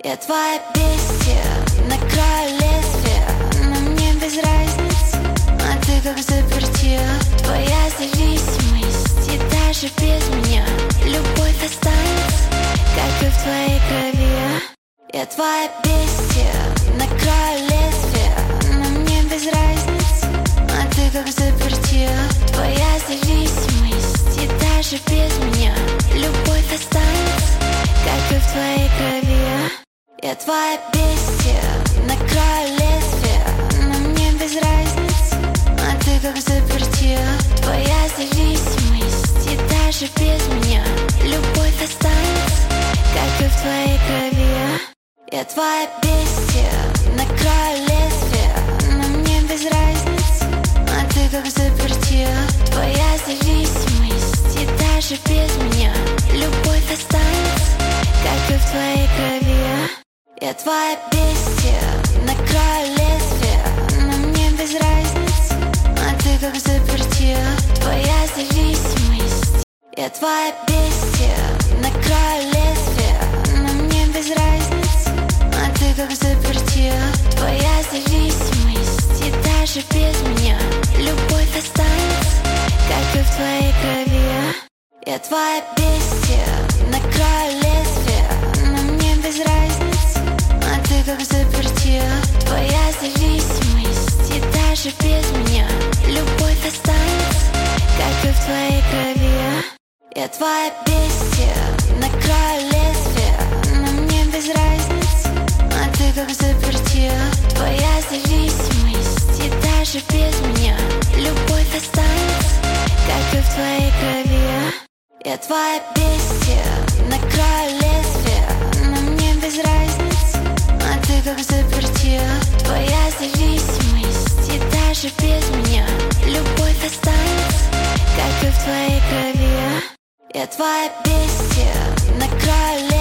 Я твоя бестия, на краю лезвия, но мне без разницы, а ты как заперти. Твоя зависимость и даже без меня любовь останется, как и в твоей крови. Я твоя бестия, на краю лезвия, но мне без разницы, а ты как заперти. Твоя зависимость и даже без меня любовь останется, как и в твоей крови. Я твоя бестия, на краю лезвия, но мне без разницы, а ты как заперти. Твоя зависимость и даже без меня любовь останется, как и в твоей крови. Я твоя бестия, на краю лезвия, но мне без разницы, а ты как заперти. Твоя зависимость и даже без меня любовь останется, как и в твоей крови. Я твоя бестия, на краю лезвия, но мне без разницы, а ты как заперти. Твоя зависимость. Я твоя бестия, на краю лезвия, но мне без разницы, а ты как заперти. Твоя зависимость и даже без меня любовь останется, как и в твоей крови. Я твоя бестия, на краю лезвия, но мне без разницы, а ты как заперти. Твоя зависимость и даже без меня любовь останется, как и в твоей крови. Я твоя бестия, на краю лезвия, но мне без разницы, а ты как заперти. Твоя зависимость и даже без меня любовь останется, как и в твоей крови. Я твоя бестия, на краю лезвия, но мне без разницы, а ты как заперти. Твоя зависимость и даже без меня любовь останется, как и в твоей крови. Я твоя бестия, на краю лезвия.